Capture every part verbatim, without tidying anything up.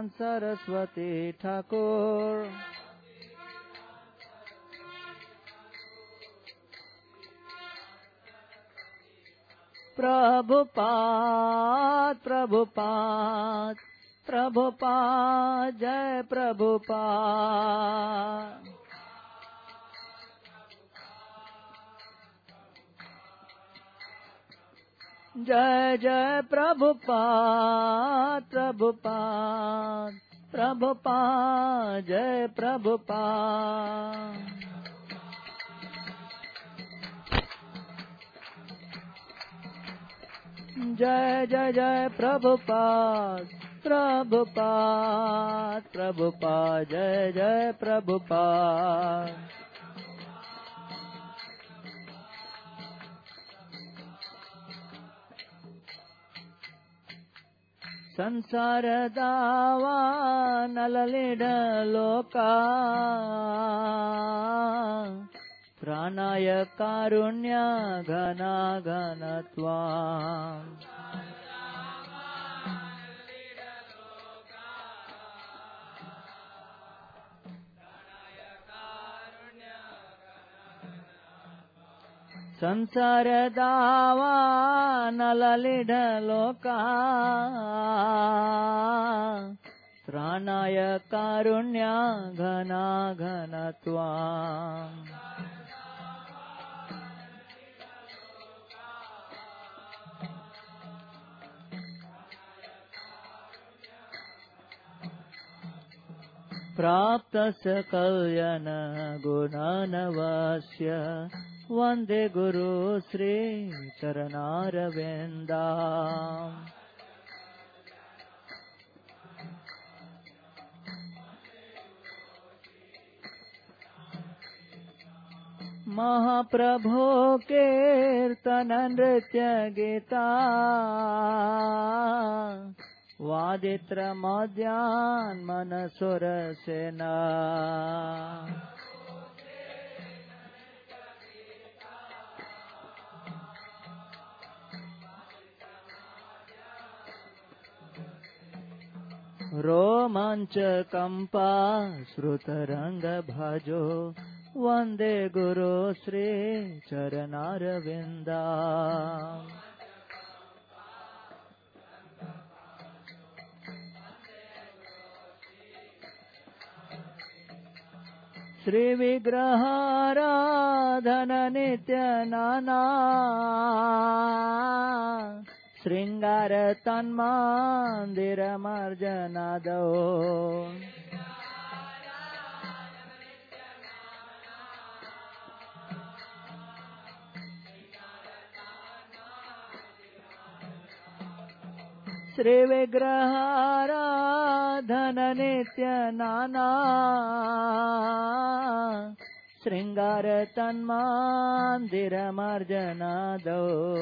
संत सरस्वती ठाकुर। प्रभुपाद प्रभुपाद प्रभुपाद जय प्रभुपाद। जय जय प्रभुपाद प्रभुपाद प्रभुपाद जय प्रभुपाद। जय जय जय प्रभुपाद प्रभुपाद प्रभुपाद जय जय प्रभुपाद। संसार दावा नललिडलोका प्राणाय कारुण्य घना घनत्वा। संसार दावा नललिडलोका प्राणाय कारुण्य घना घनत्वा। प्राप्तस्य कल्याण गुणानवस्य वंदे गुरु श्री चरणारविंदा। महाप्रभो कीर्तन नृत्य गीता वादित्र मध्यान मनसुर सेना। रोमांच कंपा श्रुतरंग भजो वंदे गुरु श्री चरणारविंदा। श्री विग्रहाराधन नित्य नाना श्रृंगार तन्मंदिर मर्जनादो। श्री विग्रहाराधन नित्य नाना श्रृंगार तन्मंदिर मर्जनादो।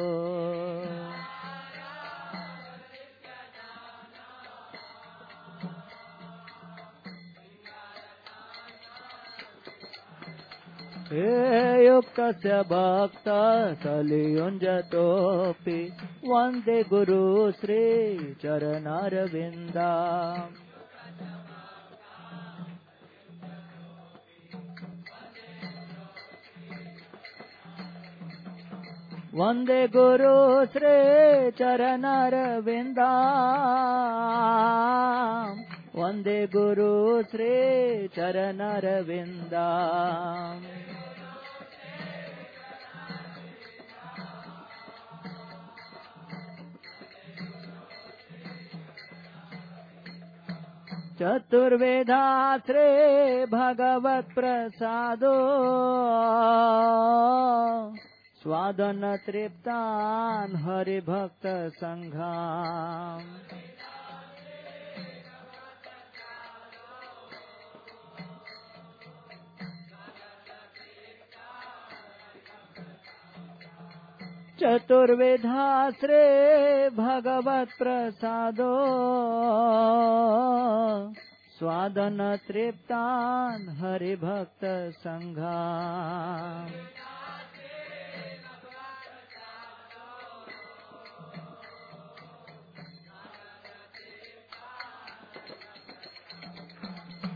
युक्तस्य भक्त सलियुञ्जतोऽपि वन्दे गुरु श्री चरणारविन्दा। वन्दे गुरु श्री चरणारविन्दा। वन्दे गुरु श्री चरणारविन्दा। चतुर्वेदाश्रे भगवत प्रसादो स्वादन तृप्तान हरिभक्त संघाम। चतुर्वेदाश्रे भगवत प्रसादो स्वादन तृप्तान हरिभक्त संघाम।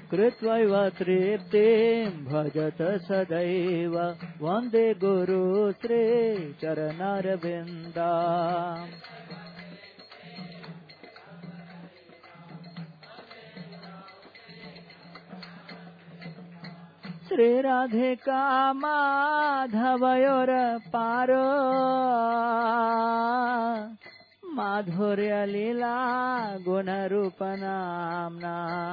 कृत्वैव तृप्तिं भजत सदैव वन्दे गुरु श्री चरणारविन्दाम् श्रीराधिका माधवयोर पारो माधुर्य लीला गुणरूप नाम्ना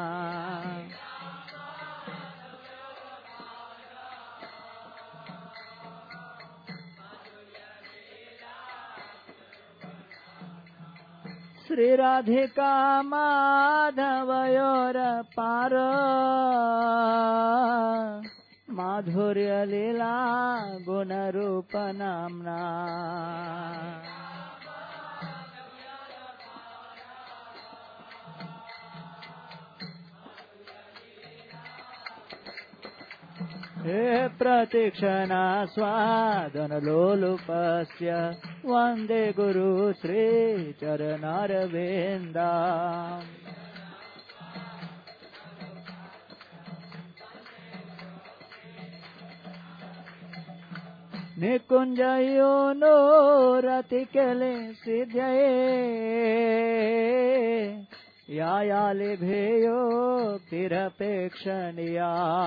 श्रीराधिका माधवयोर पार माधुर्य लीला गुणरूप नाम्ना हे प्रतीक्षणा स्वादन लोलुपस्य वन्दे गुरु श्री चरणारविन्दाम् निकुञ्जयो नो रतिकले सिद्धये यायालिभेयो तिरपेक्षणीया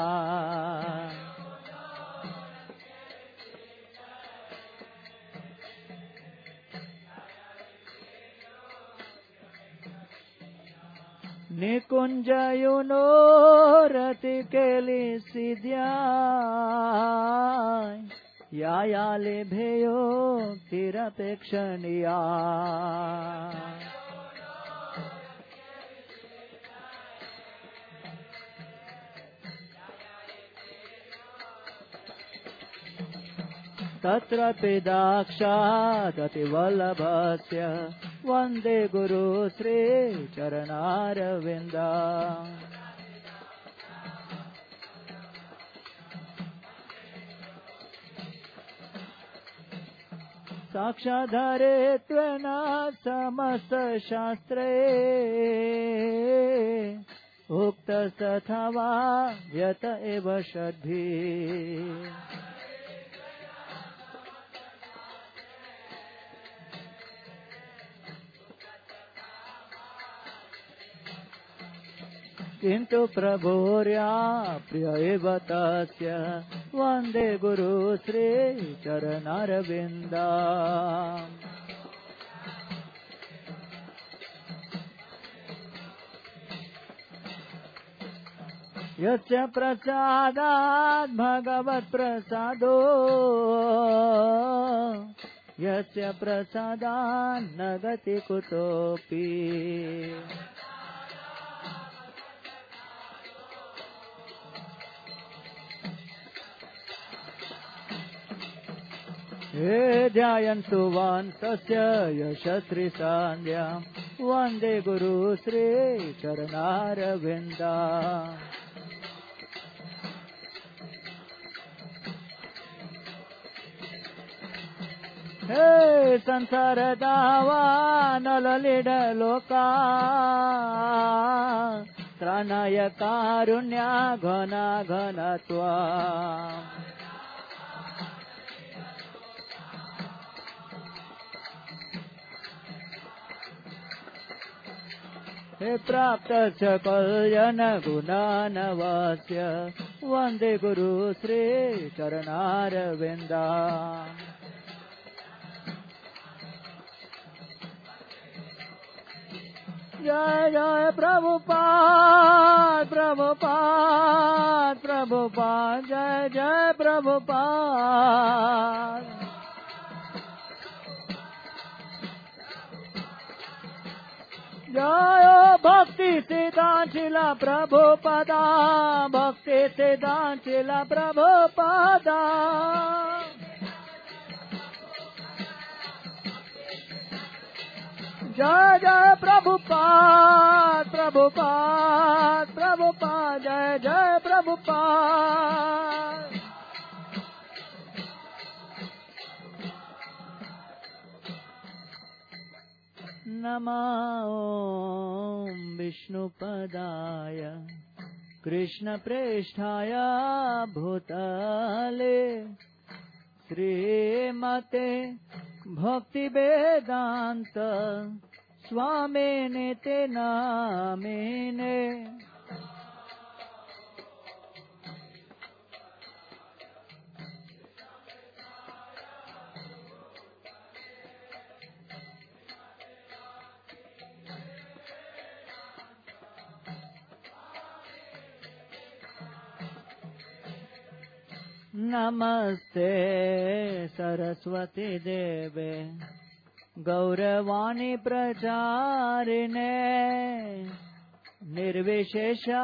निकुञ्जयुनो रतिकेलि सिद्ध्या यायालिभेयो तिरपेक्षणीया तत्र पिदाक्षादतिवल्लभस्य वन्दे गुरु श्री चरणारविन्दाम् साक्षाधरेत्वेन समस्तशास्त्रे उक्तस्तथा वा व्यत एव षड्भिः किन्तु प्रभोर्या प्रिय एव तस्य वन्दे गुरु श्री चरणारविन्दाम् यस्य प्रसादात् भगवत् प्रसादो यस्य प्रसादात् न गति कुतोऽपि हे ध्यायन्तु वान्तस्य यशस्त्रिसान्द्याम् वन्दे गुरु श्री चरणारविन्दाम् हे संसारदावानललिडलोका त्राणाय कारुण्या घना घनत्वा हे प्राप्तस्य कल्याण गुणानवस्य वन्दे गुरु श्री चरणारविन्दाम् जय जय प्रभुपाद प्रभुपाद प्रभुपाद जय जय प्रभुपाद जय भक्ति सिद्धांतिला प्रभुपादा भक्ति सिद्धांतिला प्रभुपादा जय जय प्रभुपाद प्रभुपाद प्रभुपाद जय जय प्रभुपाद नमो विष्णुपदाय कृष्ण प्रेष्ठाय भूतले श्रीमते भक्ति वेदांत स्वामिने ते नामिने नमस्ते सरस्वती देवे गौरवाणी प्रचारिणे निर्विशेषा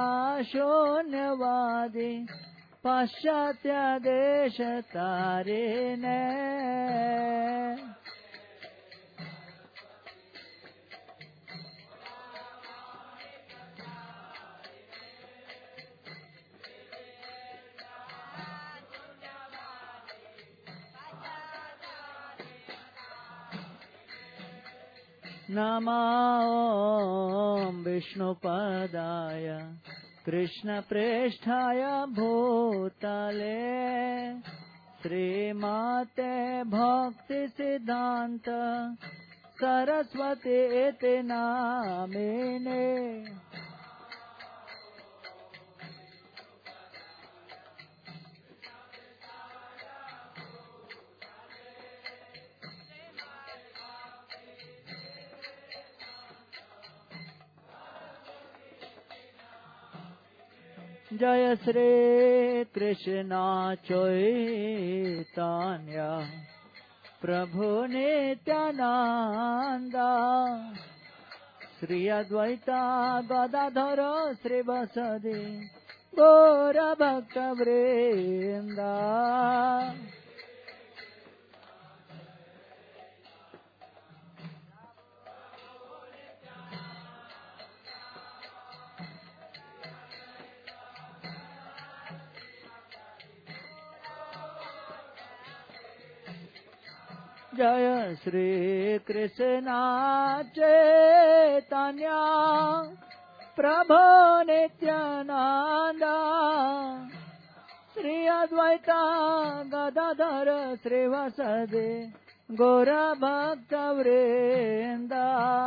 शून्यवादी पाश्चात्य देश तारिणे नमो विष्णुपदाय कृष्णप्रेष्ठाय भूतले श्रीमते भक्ति सिद्धांत सरस्वती इति नामिने जय श्री कृष्ण चैतन्य प्रभु नित्यानंद श्री अद्वैता गदाधर श्रीवासदि गौर भक्त वृंदा जय श्री कृष्ण चैतन्य प्रभु नित्यानंद श्री अद्वैता गदाधर श्रीवासदि गौर भक्त वृंदा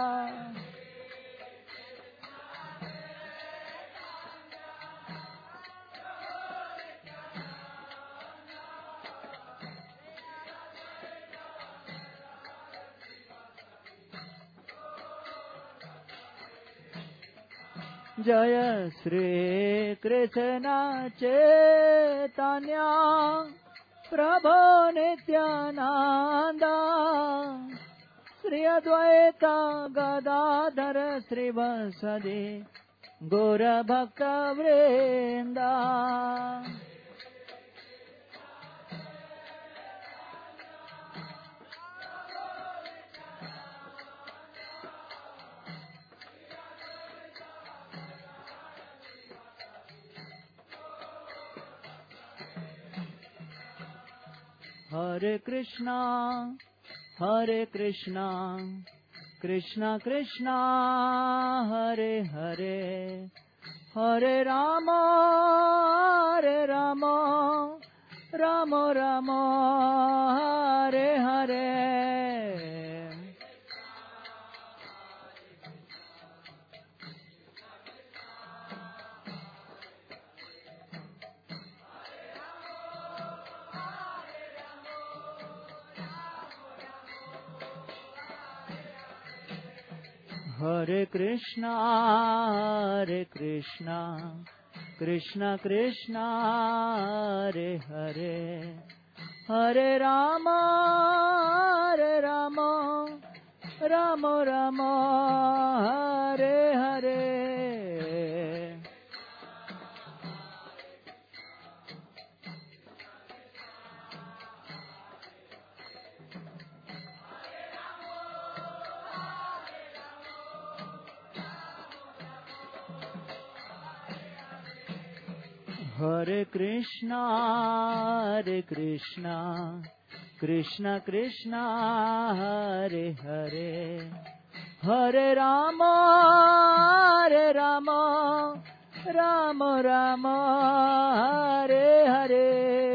जय श्री कृष्ण चैतन्य प्रभु नित्यानंद श्री अद्वैता गदाधर श्रीवासदि गौर भक्त वृंदा हरे कृष्णा हरे कृष्णा कृष्णा कृष्णा हरे हरे हरे राम हरे राम राम राम हरे हरे हरे कृष्णा हरे कृष्णा कृष्णा कृष्णा हरे हरे हरे राम हरे राम राम राम हरे हरे हरे कृष्णा हरे कृष्णा कृष्णा कृष्णा हरे हरे हरे राम हरे Ram Ram Ram Hare Hare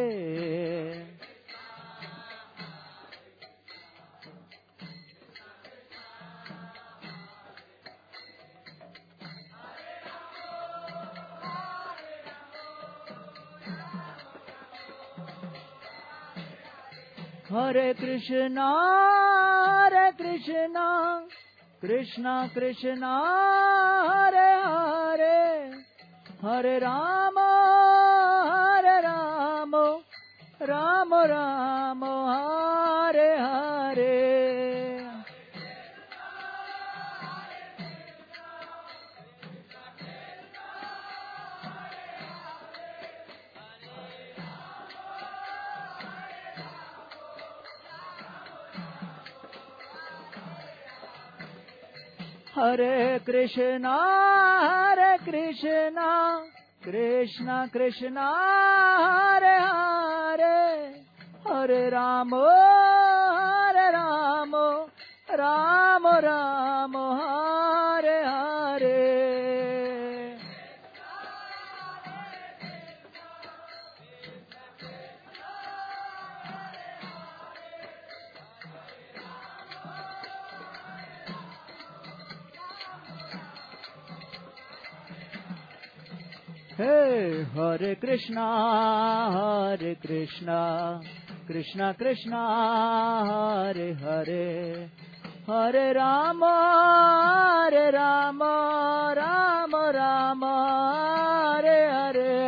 Hare Krishna Hare Krishna Krishna Krishna Hare Hare Hare Rama Hare Rama Rama Rama Hare Hare Hare Krishna, Hare Krishna, Krishna Krishna, Hare Hare, Hare Rama, Hare Rama, Rama Rama, Hare Hare. Hey, Hare Krishna, Hare Krishna, Krishna Krishna, Hare Hare, Hare Rama, Hare Rama, Rama Rama, Hare Hare.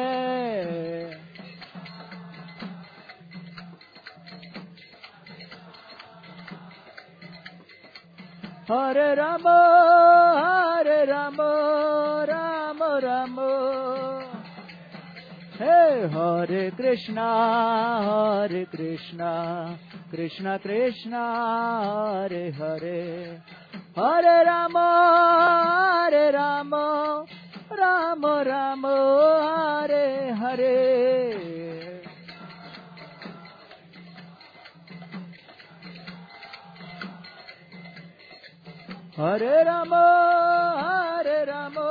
Hare Rama, Hare Rama, Rama Rama. Hey, Hare Krishna, Hare Krishna, Krishna Krishna, Hare Hare, Hare Rama, Hare Rama, Rama Rama, Hare Hare. Hare Rama, Hare Rama,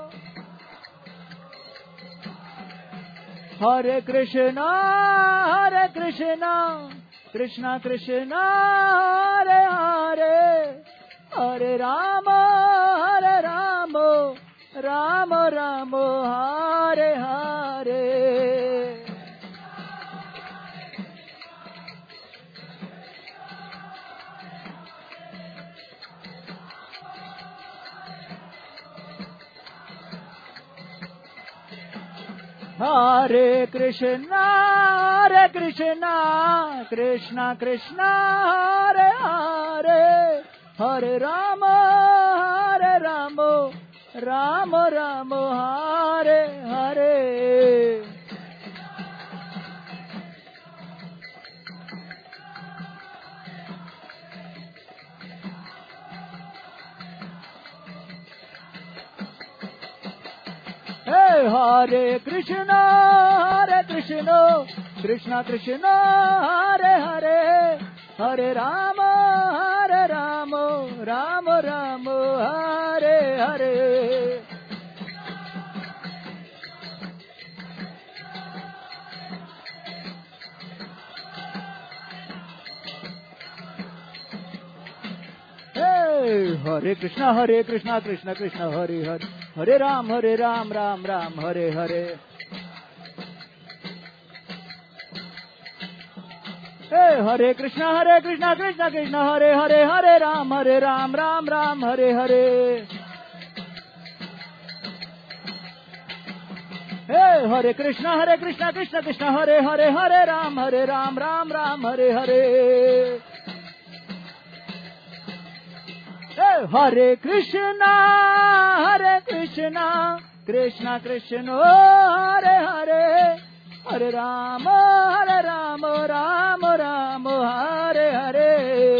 Hare Krishna, Hare Krishna, Krishna Krishna, Hare Hare, Hare Rama, Hare Rama, Rama Rama, Hare Hare. Hare Krishna, Hare Krishna, Krishna Krishna, Hare Hare, Hare Rama, Hare Rama, Rama Rama, Hare Hare. Hey, Hare Krishna, Hare Krishna, Krishna Krishna, Hare Hare, Hare Rama, Hare Rama, Rama Rama, Hare Hare. Hey, Hare Krishna, Hare Krishna, Krishna Krishna, Hare Hare, Hare Ram, Hare Ram, Ram Ram, Hare Hare. Hey, Hare Krishna, Hare Krishna, Krishna Krishna, Hare Hare, Hare Ram, Hare Ram, Ram Ram, Hare Hare. Hey, Hare Krishna, Hare Krishna, Krishna Krishna, Hare Hare, Hare Ram, Hare Ram, Ram Ram, Hare Hare. Hey, Hare Krishna, Hare Krishna, Krishna Krishna, Hare Hare, Hare Rama, Hare Rama, Rama Rama, Hare Hare.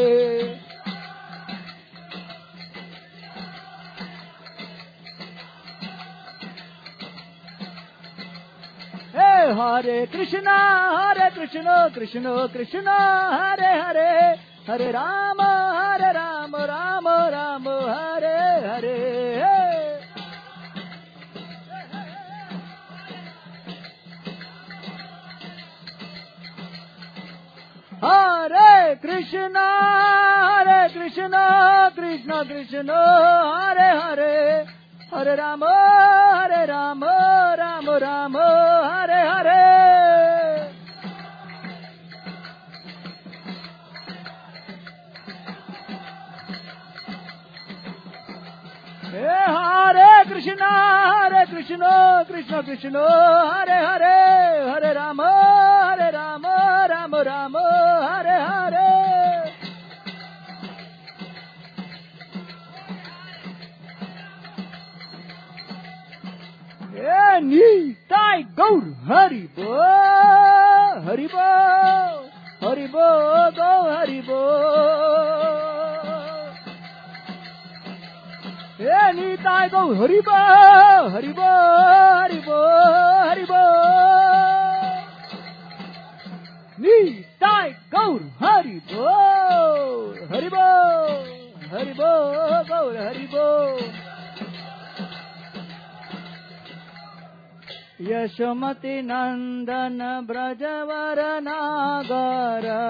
Hey, Hare Krishna, Hare Krishna, Krishna Krishna, Hare Hare, Hare Rama, Hare Rama, Rama Rama, Hare Hare. Krishna, Hare Krishna, Krishna Krishna, Hare Hare, Hare Rama, Hare Rama, Rama Rama, Hare Hare. Hare Krishna, Hare Krishna, Krishna Krishna, Hare Hare, Hare Rama, Hare Rama, Rama Rama, Hare Hare. Nitai Gaur Hari Bo, Hari Bo, Hari Bo, Go Hari Bo. Nitai Gaur Hari Bo, Hari Bo, Hari Bo, Hari Bo. Nitai Gaur Hari Bo, Hari Bo, Hari Bo, Gaur Hari Bo. Yashomati Nandana Brajavara Nagara.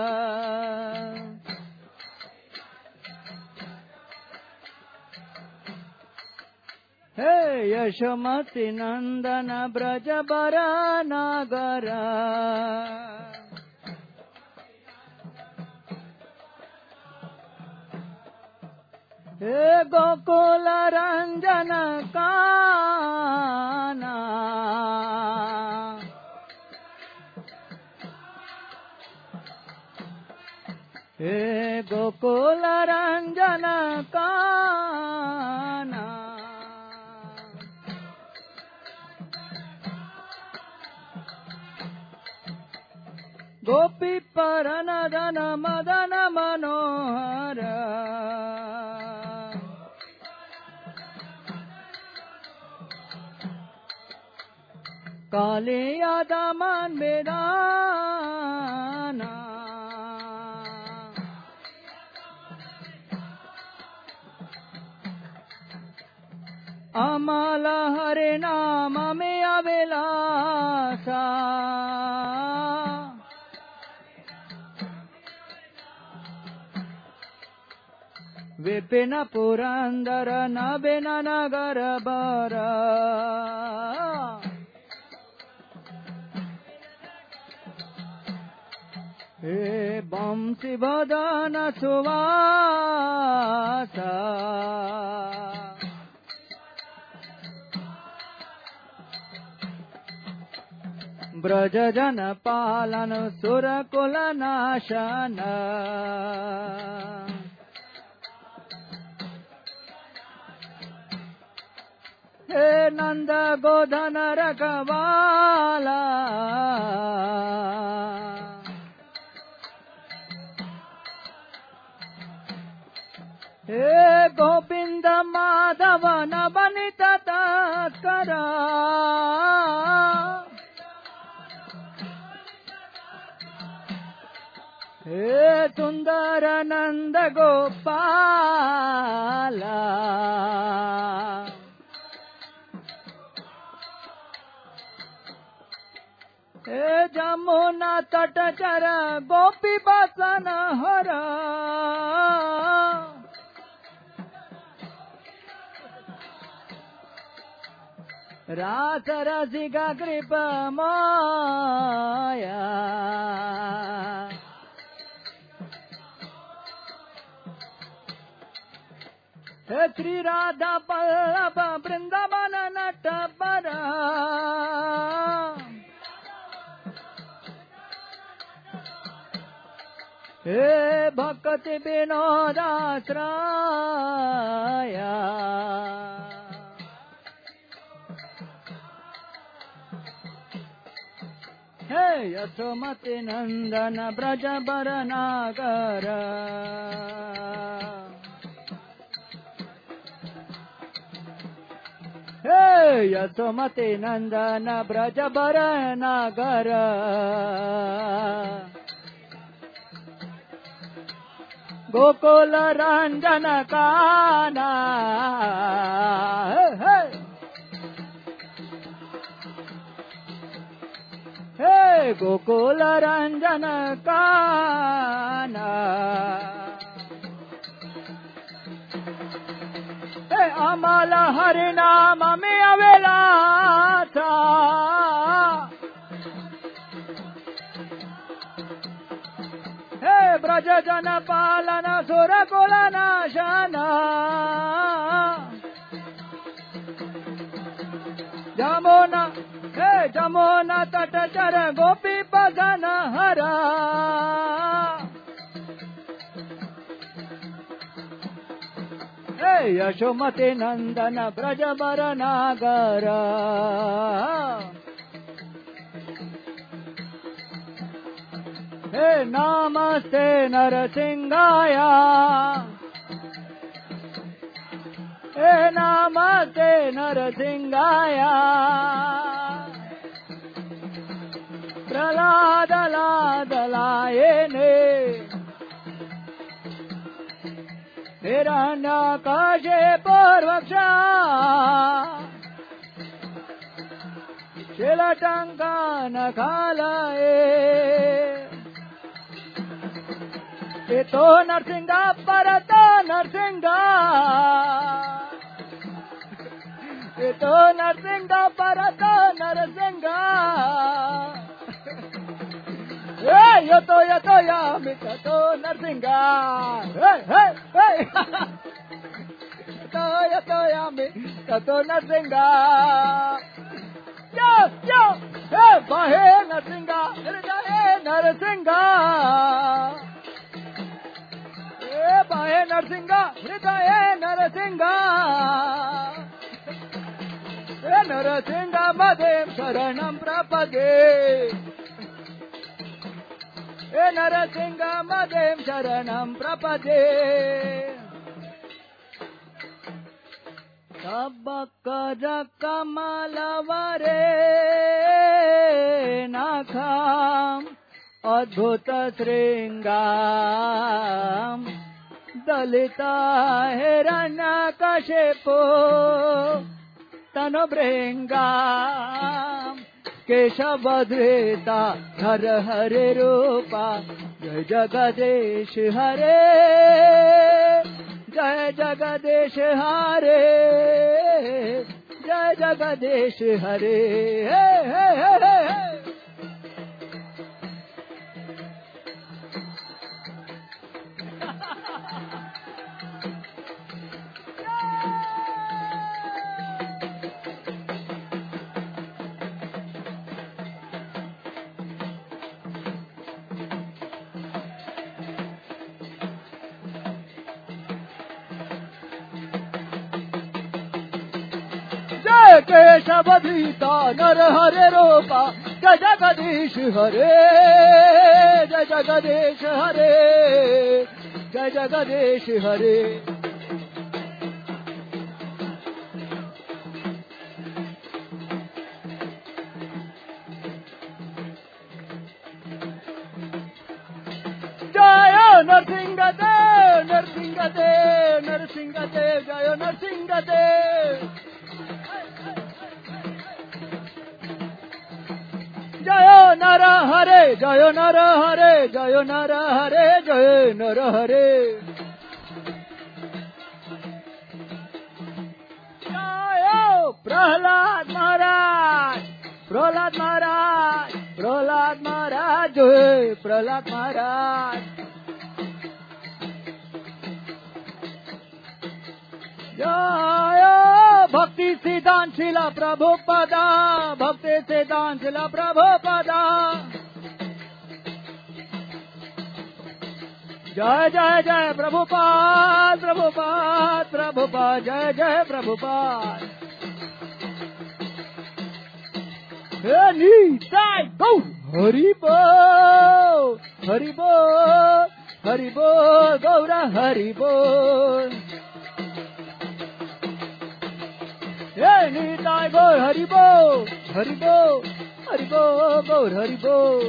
Hey Yashomati Nandana Brajavara Nagara. Hey Gokula Ranjana Kana. Hey Gokula Ranjana Kana. Gopi Paranadana Madana Manohara. Kali Adaman Vedana. Amala Hare Nama Me Avilasa. Vipina Purandara Nabina Nagara Bara. He Bamsi Vadana Suvasa. Brajajana Palana Surakula Nashana. He Nanda Godhana Rakavala. He Gopinda Madhava Nabanita Taskara. He Sundara Nanda Gopala. He Jamuna Tatachara Gopi Basana Hara. Rasa Rasika Kripa Maya. He Sri Radha Pallava Vrindavana Natapara. He Bhakti Vinodasraya. Hey Yasomati Nandana Brajabara Nagara. Hey Yasomati Nandana Brajabara Nagara. Gokula Ranjana Kana. Hey, hey. Hey Gokul Ranjan काना हे अमल हरि नाम में अवेला था हे ब्रज जन पालन सुर कुल नाशना जमुना हे जमुना तट चर गोपी पगन हरा हे यशोमती नंदन ब्रज बर नागर हे नमस्ते नरसिंहाया हे नमस्ते नरसिंहाया प्रहलाद लाद लाए ने हिरण्यकशे पूर्वक्षा शिलटंका न खालाए ये तो नरसिंहा परत नरसिंहा ये तो नरसिंहा परत नरसिंहा यो तो यो तो यामी तो नरसिंहा तो यो तो यामी तो नरसिंहा यो यो हे बाहे नरसिंहा हृदय नरसिंहा हे बाहे नरसिंहा हृदय नरसिंहा हे नरसिंहा मदेम शरणं प्रपदे हे नरसिंहा मदेम शरणं प्रपदे तबकर कमलवरे नाखाम अद्भुत श्रृंगाम दलिता हिरण्यकशिपो तनुभृंगाम केशवधृता हर हरे रूपा जय जगदीश हरे जय जगदीश हरे जय जगदीश हरे हे हे हे हे केशवधृता नर हरे रूपा जय जगदीश हरे जय जगदीश हरे जय जगदीश हरे जय नरसिंह देव नरसिंह देव नरसिंह देव जय नरसिंह देव जय नर हरे जय नर हरे जय नर हरे जय नर हरे जय प्रहलाद महाराज प्रहलाद महाराज प्रहलाद महाराज जय प्रहलाद महाराज जय भक्ति सिद्धांत शिला प्रभुपदा भक्ति सिद्धांत शिला प्रभुपदा जय जय जय प्रभुपाद प्रभुपाद प्रभुपाद जय जय प्रभुपाद हे निताय गौर हरि बोल हरि बोल हरि बोल गौर हरि बोल हे निताय गौर हरि बोल हरि बोल हरि बोल गौर हरि बोल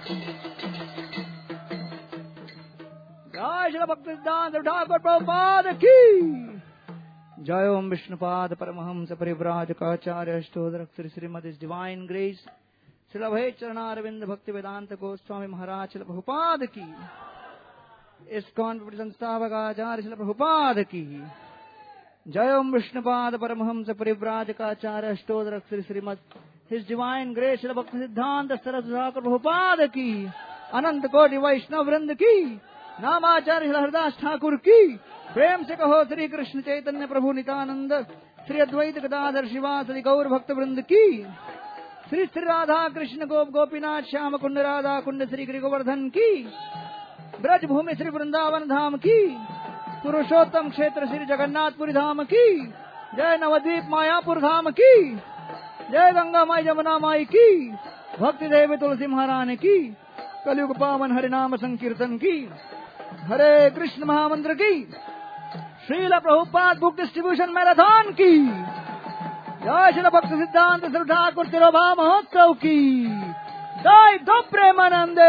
जय श्री भक्ति सिद्धांत ठाकुर प्रभुपाद की जय। ओम विष्णुपाद परमहंस परिव्राजकाचार्य अष्टोदर श्री श्रीमद divine grace Srila Abhay Charanaravindra Bhakti Vedanta Goswami Maharaj Srila Prabhupada ki. ISKCON Sansthavaka Acharya Srila Prabhupada ki. Jayam Vishnupada Paramahamsa Parivrajaka Acharya Ashtodhara Sri Srimad His Divine Grace Srila Bhakti Siddhanta Saraswati Prabhupada ki. Ananta Koti Vaishnava Vrinda ki. Namacharya Srila Haridas Thakur ki. Prem se kaho Sri Krishna Chaitanya Prabhu Nityananda Sri Advaita Gadadhar Shivasadi Gaur Bhakta Vrinda ki. Sri Sri Radha Krishna Gop Gopinath Shyama Kunda Radha Kunda Sri Giri Govardhan ki. Braj Bhumi Sri Vrindavan Dham ki. Purushottam Kshetra Sri Jagannath Puri Dham ki. Jai Navadvip Mayapur Dham ki. Jai Ganga Mai Jamuna Mai ki. Bhakti Devi Tulsi Maharani ki. Kaliyug Pavan Harinama Sankirtan ki. Hare Krishna Mahamantra ki. Srila Prabhupada Book Distribution Marathon ki. Jai Srila Bhakti Siddhanta Sri Thakur Tirobha Mahotsav ki. Jai Do Premanande.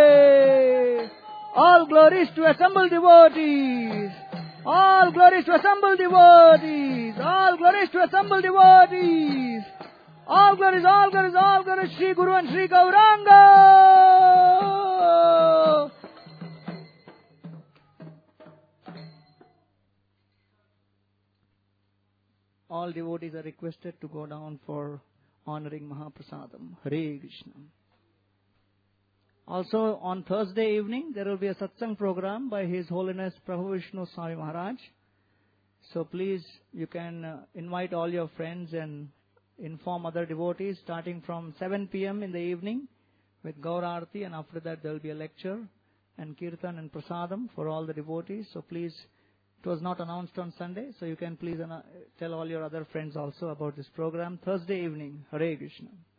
All glories to assembled devotees. All glories to assembled devotees. All glories to assembled devotees. All glories, all glories, all glories, Shri Guru and Shri Gauranga. All devotees are requested to go down for honoring Mahaprasadam. Hare Krishna. Also, on Thursday evening, there will be a satsang program by His Holiness Prabhu Vishnu Swami Maharaj. So please, you can uh, invite all your friends and inform other devotees, starting from seven p m in the evening with Gaur Arati, and after that there will be a lecture and Kirtan and Prasadam for all the devotees. So please, it was not announced on Sunday, so you can please tell all your other friends also about this program. Thursday evening, Hare Krishna.